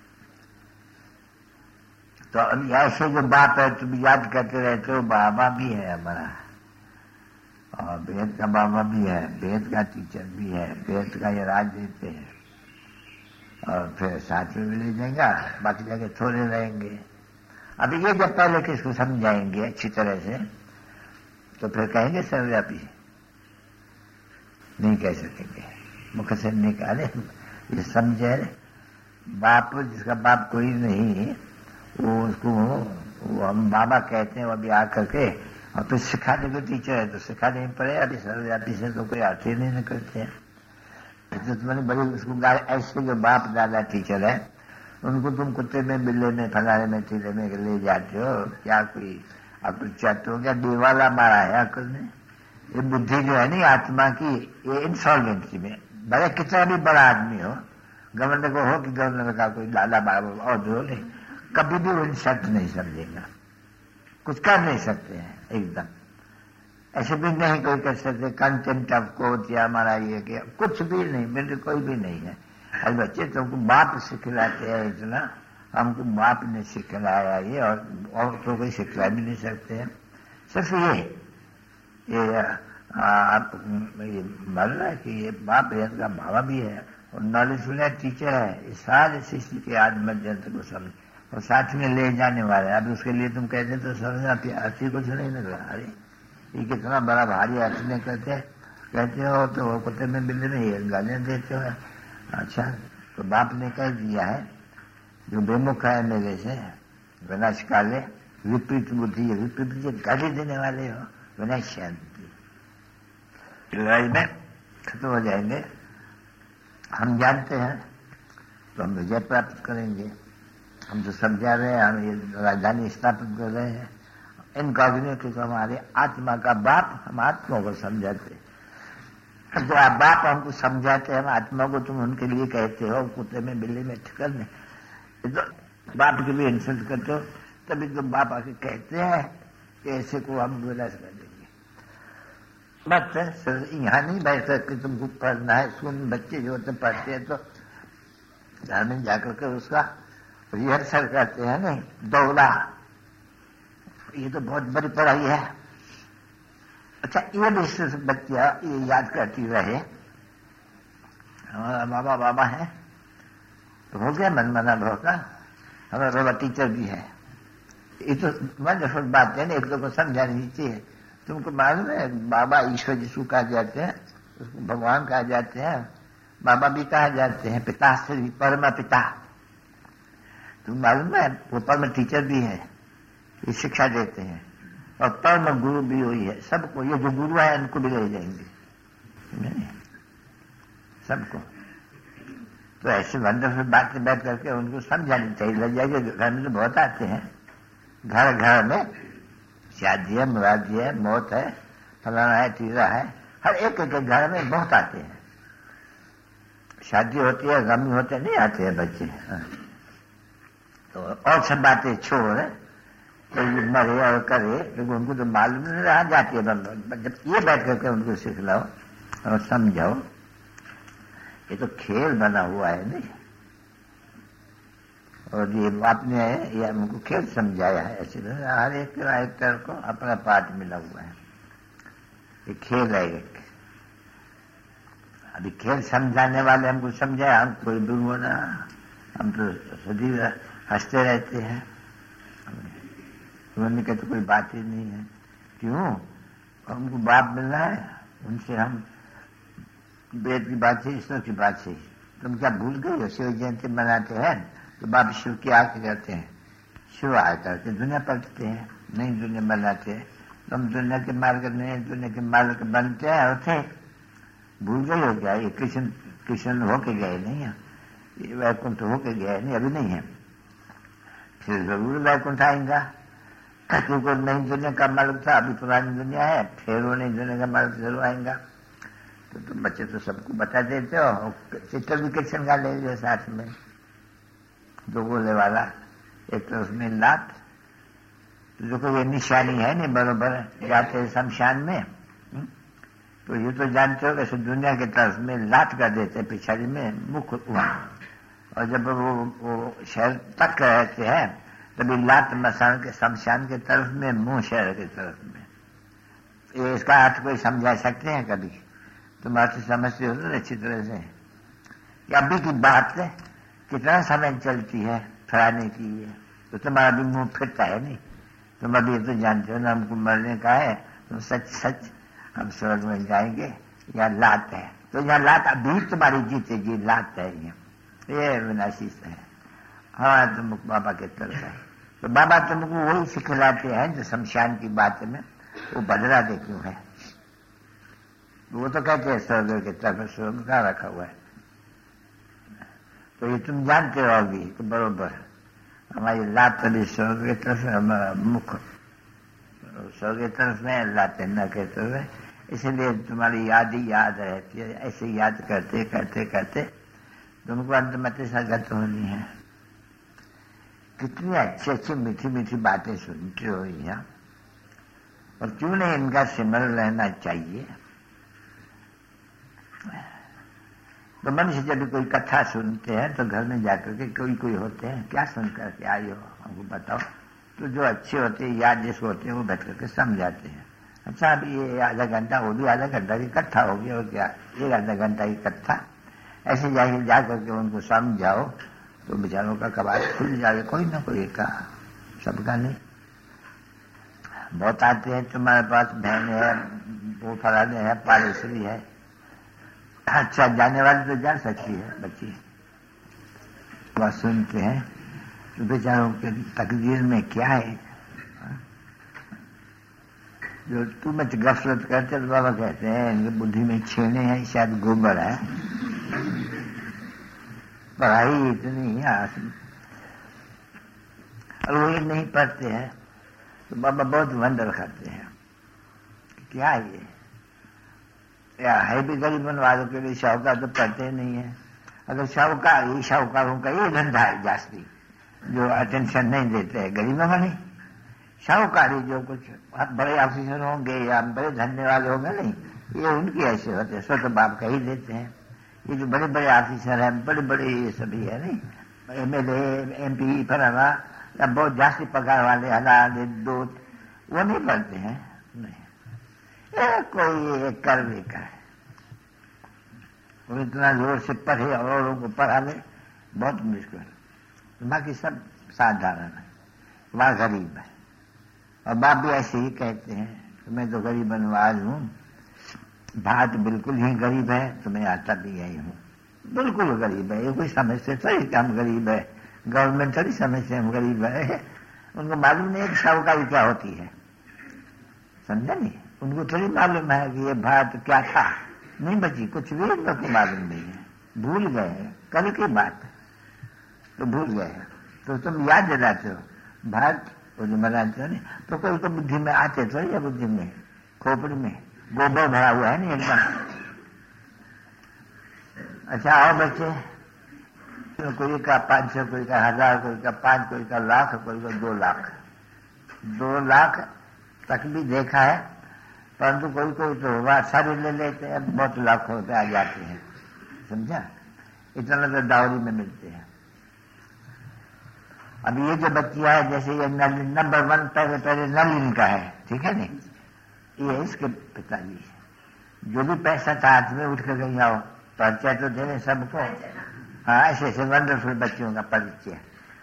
तो अभी ऐसे जो बाप है तुम याद करते रहते हो, बाबा भी है हमारा, और वेद का बाबा भी है, वेद का टीचर भी है, वेद का ये राज देते हैं, और फिर साथ में भी ले जाएगा, बाकी जगह थोड़े रहेंगे। अभी ये जब पहले किसको समझाएंगे अच्छी तरह से, तो फिर कहेंगे सर्वव्यापी, नहीं कह सकेंगे, मुख से निकाले। ये समझे बाप, जिसका बाप कोई नहीं, वो उसको वो हम बाबा कहते हैं। वो अभी आकर के और फिर सिखाने को टीचर है तो सिखाने ही पड़े। अभी सर्वव्यापी से तो कोई अर्थ ही नहीं करते हैं। तो तुम्हारे बड़े उसको ऐसे जो बाप दादा टीचर है उनको तुम कुत्ते में, बिल्ले में, फलाने में, तीले में ले जाते हो। क्या कोई अकुल चाहते हो क्या? देवाला मारा है अकुल ने, ये बुद्धि जो है नहीं आत्मा की, ये इंसॉल्वेंसी में, भले कितना भी बड़ा आदमी हो, गवर्नर को हो कि गवर्नर का कोई लाला बाबा और जो नहीं, कभी भी वो इंसल्ट नहीं समझेगा, कुछ कर नहीं सकते हैं एकदम। ऐसे भी नहीं कोई कर सकते कंटेम्प्ट ऑफ कोर्ट या हमारा ये कि कुछ भी नहीं, मेरे कोई भी नहीं है। अरे बच्चे तुमको बाप सिखलाते हैं इतना, हमको बाप ने सिखलाया ये, और तो कोई सिखला भी नहीं सकते हैं। सिर्फ ये आप ये मालूम है कि ये बाप का भावा भी है और नॉलेजफुल टीचर है, ये सारे शिष्य के आज मध्यंतर को समझ और साथ में ले जाने वाले। अब उसके लिए तुम कहते तो समझना अर्थी कुछ नहीं लगा, अरे ये कितना बड़ा भारी अर्थ कहते हो तो वो कुत्ते में बिल्ली में ये गालियां देते हो। अच्छा, तो बाप ने कह दिया है जो बेमुख है मेरे से विनाश काले विपरीत बुद्धि, विपरीत गाली देने वाले हो विनाश शांति, लड़ाई में खत्म हो जाएंगे। हम जानते हैं तो हम विजय प्राप्त करेंगे। हम तो समझा रहे हैं, हम ये राजधानी स्थापित कर रहे हैं इनकॉग्निटो तो हमारे आत्मा का बाप, हम आत्मा को समझाते। तो आप बाप हमको समझाते हैं, हम आत्मा को तुम उनके लिए कहते हो कुत्ते में बिल्ली में ठिकर में, तो बाप के भी इंसल्ट करते हो, तभी तो बाप आके कहते हैं कि ऐसे को हम विनाश कर देंगे। बस यहाँ नहीं बैठ सकते, तुमको पढ़ना है। स्कूल में बच्चे जो होते पढ़ते हैं तो घर में जाकर के उसका रिहर्सल करते हैं, नहीं दौड़ा, ये तो बहुत बड़ी पढ़ाई है। अच्छा, ये भी बच्चा ये याद करती रहे हमारा बाबा बाबा है तो हो गया मनमाना भौका, हमारा बाबा टीचर भी है। ये तो वंडरफुल बात है ना, एक को समझानी चाहिए। तुमको मालूम है बाबा ईश्वर जिसको कहा जाते हैं, उसको भगवान कहा जाते हैं, बाबा भी कहा जाते हैं, पिता से भी परम पिता। तुम मालूम है वो परम टीचर भी है, ये शिक्षा देते हैं, और परम गुरु भी हुई है। सबको ये जो गुरु है उनको भी ले जाएंगे सबको। तो ऐसे वंडरफुल बात बैठ करके उनको समझानी चाहिए। लग जाएगी, घर में तो बहुत आते हैं, घर घर में शादी है, मुरादी है, मौत है, फलाना है, तीरा है, हर एक एक घर में बहुत आते हैं। शादी होती है, गमी होते नहीं आते हैं बच्चे। तो और सब बातें छोड़ कोई मरे और करे, लेकिन उनको तो मालूम नहीं रहा जाती है। जब ये बैठ करके उनको सिखलाओ और समझाओ, ये तो खेल बना हुआ है नहीं, और ये आपने ये हमको खेल समझाया है। ऐसे हर एक एक्टर को अपना पार्ट मिला हुआ है, ये खेल है एक। अभी खेल समझाने वाले हमको समझाया, हम कोई दूर होना, हम तो सदैव हंसते रहते हैं। उन्होंने कहा तो कोई बात ही नहीं है। क्यों? हमको बाप मिलना है, उनसे हम वेद की बात है, ईश्वर की बात है। तुम क्या भूल गए हो? शिव जयंती मनाते हैं तो बाप शिव की आके करते हैं, शिव आया करते दुनिया पलटते हैं, नई दुनिया बनाते हैं। तुम दुनिया के मार्ग नए दुनिया के मार्ग बनते हैं और थे, भूल गए हो क्या? ये कृष्ण होके गए नहीं है, ये वैकुंठ होके गए नहीं, अभी नहीं है, फिर जरूर वैकुंठ आएगा। क्योंकि नई दुनिया का मार्ग था, अभी पुरानी दुनिया है, फिर वो नई दुनिया का मार्ग जरूर आएगा। तो तुम बच्चे तो सबको बता देते हो, चित्र भी कृष्ण का ले लिया साथ में, दो गोले वाला, एक तरफ में लात। तो देखो ये निशानी है नहीं, बरोबर जाते शमशान में, तो ये तो जानते हो कि दुनिया की तरफ में लात कर देते पिछाड़ी में मुख वहां, और जब वो शहर तक रहते हैं तभी लात मसान के शमशान के तरफ में, मुंह शहर की तरफ में। ये इसका अर्थ कोई समझा सकते हैं कभी? तुम अर्थ समझते हो तो अच्छी तरह से कि अभी की बात है कितना समय चलती है फराने की है, तो तुम्हारा भी मुंह फिरता है नहीं। तुम अभी तो जानते हो ना, हमको मरने का है, तुम सच सच हम स्वर्ग में जाएंगे, या लात है तो यहाँ लात अभी तुम्हारी जीतेगी, लात है ये विनाशी है। हाँ, तुम बाबा के तरफ है, तो बाबा तुमको वही सिखलाते हैं जो शमशान की बात में वो बदला दे क्यों है। वो तो कहते हैं स्वर्ग की तरफ, स्वर्ग कहाँ रखा हुआ है, तो ये तुम जानते रहोगी तो बरोबर। हमारी लात तभी स्वर्ग की तरफ है, हमारा मुख स्वर्ग की तरफ में, लात न के तरफ है। इसलिए तुम्हारी याद ही याद रहती है। ऐसे याद करते करते करते तुमको अंतमति सगत होनी है। कितनी अच्छी अच्छी मीठी मीठी बातें सुनते हो यहाँ, और क्यों नहीं इनका सिमरण रहना चाहिए। तो मनुष्य जब कोई कथा सुनते हैं तो घर में जाकर के कोई कोई होते हैं, क्या सुनकर के आए हो हमको बताओ। तो जो अच्छे होते हैं, याद जिसको होते हैं, वो बैठ करके समझाते हैं। अच्छा अभी ये आधा घंटा, वो भी आधा घंटा की कथा होगी, और क्या एक आधा घंटा की कथा। ऐसे जा करके उनको समझाओ तो बेचारों का कबाड़ खुल जाए। कोई ना कोई का, सबका नहीं। बहुत आते हैं तुम्हारे पास, बहन है, वो फलाने है, पालेश्वरी है। अच्छा जाने वाली तो जा सकती है बच्ची, वह सुनते हैं तो बेचारों के तकदीर में क्या है। जो तू मत गफलत करते तो बाबा कहते हैं इनकी बुद्धि में छेने हैं, शायद गोबर है, पढ़ाई इतनी है। और वो नहीं पढ़ते हैं तो बाबा बहुत वंडर खाते हैं, क्या है या है भी गरीबन वालों के लिए। शाहूकार तो पढ़ते नहीं है। अगर शाहूकारों का ये धंधा है जास्ती, जो अटेंशन नहीं देते हैं गरीबों का। नहीं, शाहूकारी जो कुछ बड़े ऑफिसर होंगे या बड़े धंधे वाले होंगे, नहीं, ये उनके ऐसे होते हैं। सो तो बाप कह ही देते हैं। ये जो बड़े बड़े ऑफिसर हैं, बड़े बड़े ये सभी है, नहीं, MLA MP फलाना या बहुत जास्ती पगार वाले 1000-2, वो नहीं पढ़ते हैं। नहीं, कोई एक करने का है, वो इतना जोर से पढ़े और औरों को पढ़ा ले, बहुत मुश्किल। बाकी सब साधारण है, वह गरीब है। और बाप भी ऐसे ही कहते हैं कि मैं तो गरीब बनवाज हूँ, भात बिल्कुल ही गरीब है, तो मैं आता भी यही हूँ, बिल्कुल गरीब है। ये कोई समझते थोड़ी कि हम गरीब है, गवर्नमेंट थोड़ी समझते हम गरीब है। उनको मालूम नहीं है शाहूकारी क्या होती है, समझा नहीं। उनको थोड़ी मालूम है कि ये भात क्या था, नहीं बची कुछ भी उनको मालूम नहीं है, भूल गए हैं कल की बात, तो भूल गए हैं। तो तुम याद दिलाते हो भात, वो जो बनाते हो नहीं, तो कोई तो बुद्धि में आते थोड़ी है, बुद्धि में खोपड़ी में गोबर भरा हुआ है नहीं एकदम। अच्छा आओ बच्चे, कोई का 500, कोई का 1000, कोई का 5, कोई का लाख, कोई का 2 लाख। 2 लाख तक भी देखा है, परंतु कोई कोई तो सारे ले लेते हैं, बहुत लाखों रुपये आ जाते हैं, समझा। इतना तो डाउरी में मिलते हैं। अब ये जो बच्चियां है, जैसे ये नंबर 1 पहले नलिन का है, ठीक है नहीं, ये इसके पिताजी है। जो भी पैसा था हाथ में उठ कर गई, आओ परिचय तो देने सबको। हाँ, ऐसे ऐसे वंडरफुल बच्चों का परिचय।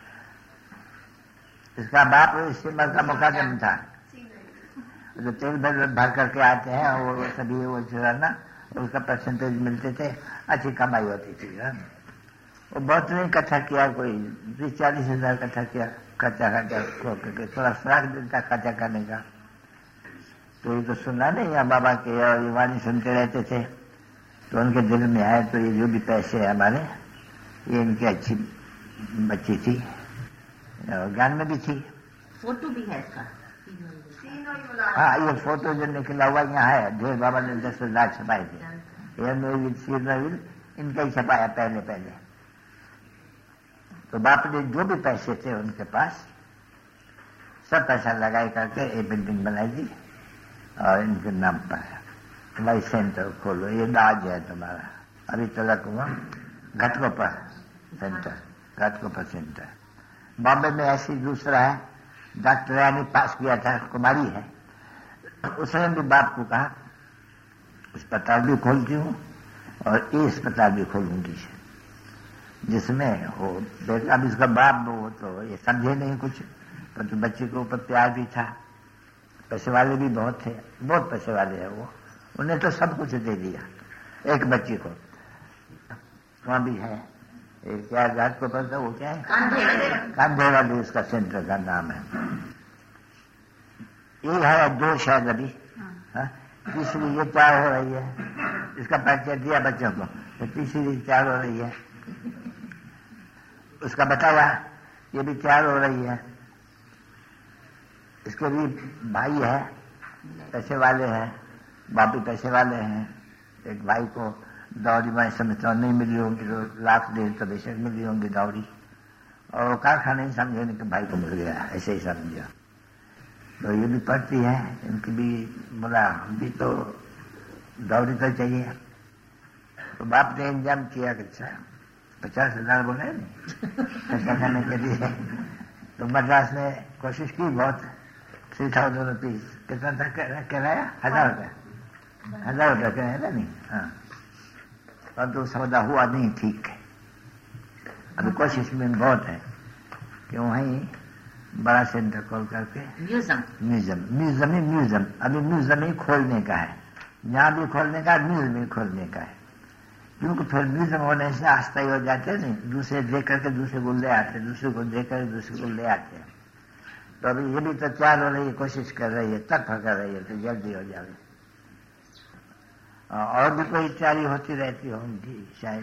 इसका बाप इस्तेमाल का मुकादम था, जो तेल भर करके आते हैं वो सभी वो चुराना, उसका परसेंटेज मिलते थे, अच्छी कमाई होती थी। वो बहुत नहीं इकट्ठा किया, कोई 30-40 हजार इकट्ठा किया, खर्चा थोड़ा फ्राक देता खर्चा करने का। तो ये तो सुना नहीं, या बाबा के और ये वाणी सुनते रहते थे, तो उनके दिल में आए तो ये जो भी पैसे है हमारे, ये इनकी अच्छी बच्ची थी, और ज्ञान में भी थी। फोटो भी है इसका। हाँ, ये फोटो जो निकला हुआ यहाँ है, ढेर बाबा ने 10 लाख छपाए थे, इनका ही छपाया पहले। तो बाप ने जो भी पैसे थे उनके पास, सब पैसा लगाई करके एक बिल्डिंग बनाई थी, और इनके नाम पर भाई सेंटर खोलो, ये दाज है तुम्हारा। अभी तक हुआ घटकोपर सेंटर। बॉम्बे में ऐसी दूसरा है, डॉक्टर रानी पास किया था, कुमारी है, उसने भी बाप को कहा अस्पताल भी खोलती हूँ और ये अस्पताल भी खोलूंगी, जिसमें हो बेटा। अब इसका बाप वो तो ये समझे नहीं कुछ, पर तो बच्चे के ऊपर प्यार भी था, पैसे वाले भी बहुत थे, बहुत पैसे वाले हैं वो, उन्हें तो सब कुछ दे दिया एक बच्ची को। वहाँ भी है एक, क्या घाट को पड़ता, वो क्या है, कांधेरा भी उसका सेंटर का नाम है। ये है 2 शायद अभी, तीसरी ये 4 हो रही है। इसका परिचय दिया बच्चों को, तो तीसरी 4 हो रही है। उसका बताया ये भी 4 हो रही है। इसके भी भाई है, पैसे वाले हैं, बाप भी पैसे वाले हैं। एक भाई को दौड़ी मैं समझता हूँ नहीं मिली होंगी तो लाख डेढ़ तो बेशक मिली होंगी दौड़ी, और वो कारखाने ही समझे कि भाई को मिल गया, ऐसे ही समझा। तो ये भी पड़ती है, इनकी भी बोला भी तो दौड़ी तो चाहिए। तो बाप ने इंतजाम किया कि अच्छा 50,000 बोले पैसा करने के लिए। तो मद्रास में कोशिश की बहुत, 3,000 रुपीज कितना था किराया, 1,000 रुपया, 1,000 रुपया किराया नहीं। हाँ, और तो सौदा हुआ नहीं ठीक है। अभी कोशिश में बहुत है कि वहीं बड़ा सेंटर खोल करके म्यूजियम अभी म्यूजियम ही खोलने का है, यहाँ भी खोलने का, म्यूजियम ही खोलने का है। क्योंकि फिर म्यूजियम होने से अस्थायी हो जाते नहीं, दूसरे देख करके दूसरे को ले आते, दूसरे को देख करके दूसरे को ले आते हैं। तो अभी ये भी तो तैयार हो रही है, कोशिश कर रही है, तत्पर कर रही है, तो जल्दी हो जाए। और भी कोई तैयारी होती रहती होगी शायद।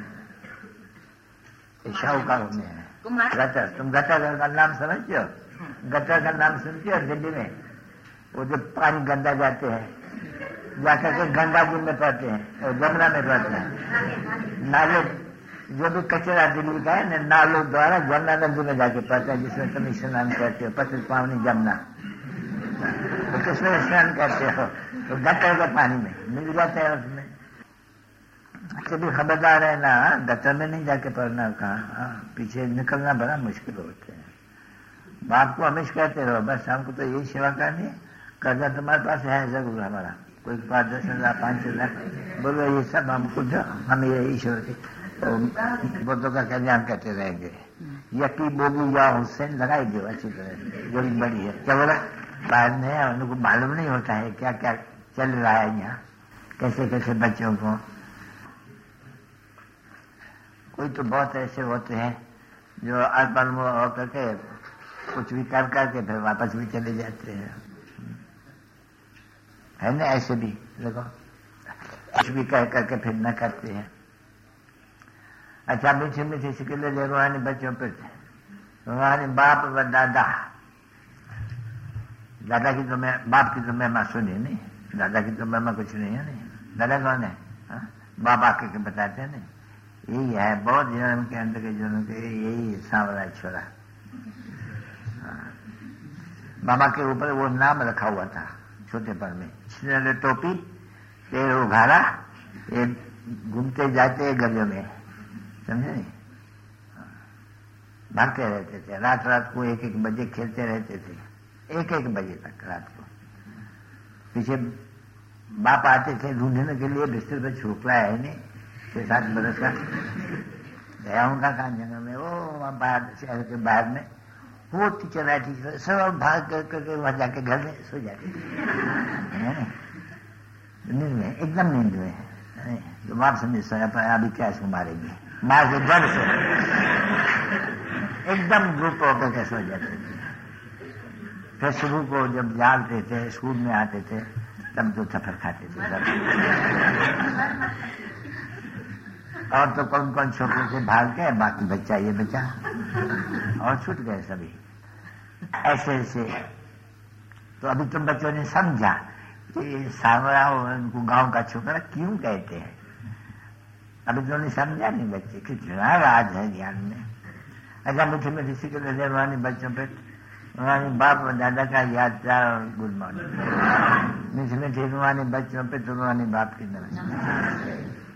शाहूकार में है गटर, तुम गटर का नाम समझते हो? गटर का नाम सुनते हो? दिल्ली में वो जो पानी गंदा जाते हैं, जाकर के गंगा जी में पड़ते हैं और जमुना में पड़ते हैं। नालों जो भी कचरा दिल्ली का है, नालों द्वारा जमुना नदी में जाके पड़ता है, जिसमें तुम स्नान करते हो, पति पावनी जमुना। तो किसमें स्नान करते हो? तो गटर के पानी में मिल जाते हैं उसमें। कभी खबरदार है ना, गटर में नहीं जाके पड़ना, कहाँ पीछे निकलना बड़ा मुश्किल होता है। बाप को हमेशा कहते रहो बस हमको तो यही सेवा करनी है, कर्जा तुम्हारे पास है जरूर हमारा, कोई 5-10,000 5,000 बोलो, ये सब हमको जो हम ये ईश्वर के बुद्धों का कल्याण करते रहेंगे। यकी बोली या हुसैन लगाई दो अच्छी तरह, बड़ी बड़ी है। क्या बोला? बाद में उनको मालूम नहीं होता है क्या क्या चल रहा है यहाँ, कैसे कैसे बच्चों को। कोई तो बहुत ऐसे होते हैं जो अर्पण होकर के कुछ भी कर करके फिर वापस भी चले जाते हैं, है ना? ऐसे भी देखो, कुछ भी कह करके फिर न करते हैं। अच्छा, मीठी मीठी सिकले ले रूहानी बच्चों पे, रूहानी बाप व दादा। दादा की तो मैं, बाप की तो महिमा सुनी नहीं, दादा की तो महिमा कुछ नहीं है। नहीं, दादा कौन है? बाप आके के बताते हैं नहीं, यही है बहुत जन्म के अंदर के जन्म के, यही सांवला छोरा। मामा के ऊपर वो नाम रखा हुआ था छोटेपन में, जिसने टोपी, पैर उघाड़ा, ये घूमते जाते गलियों में, समझे नहीं? भागते रहते थे, रात रात को 1-1 बजे खेलते रहते थे, 1-1 बजे तक रात को। पीछे बाप आते थे ढूंढने के लिए, बिस्तर पर छोकरा है नहीं, 6-7 बरस का, गया उनका काम जंगल में, वो बाहर शहर के बाहर में होती चलाती, सब भाग करके वहां जाके घर में सो जाते, नींद में, एकदम नींद में। तो बाप समझ सोया पर अभी क्या इसको मारेंगे, मार के जड़ से एकदम ग्रुप होकर के सो जाते थे। फिर सुबह को जब जागते थे, स्कूल में आते थे, तब तो थप्पड़ खाते थे। और तो कौन कौन छोकरे से भाग गए, बाकी बच्चा ये बचा और छूट गए सभी, ऐसे ऐसे। तो अभी तुम बच्चों ने समझा कि सांवरा उनको गांव का छोकरा क्यों कहते हैं। अभी तो नहीं समझा नहीं बच्चे, कितना राज है ज्ञान में। अच्छा, मीठे मीठे सिकले दे रूहानी बच्चों पे, रूहानी बाप और दादा का याद था, गुड मॉर्निंग। मीठे मीठे रूहानी बच्चों पे तो रूहानी बाप की नमस्कार।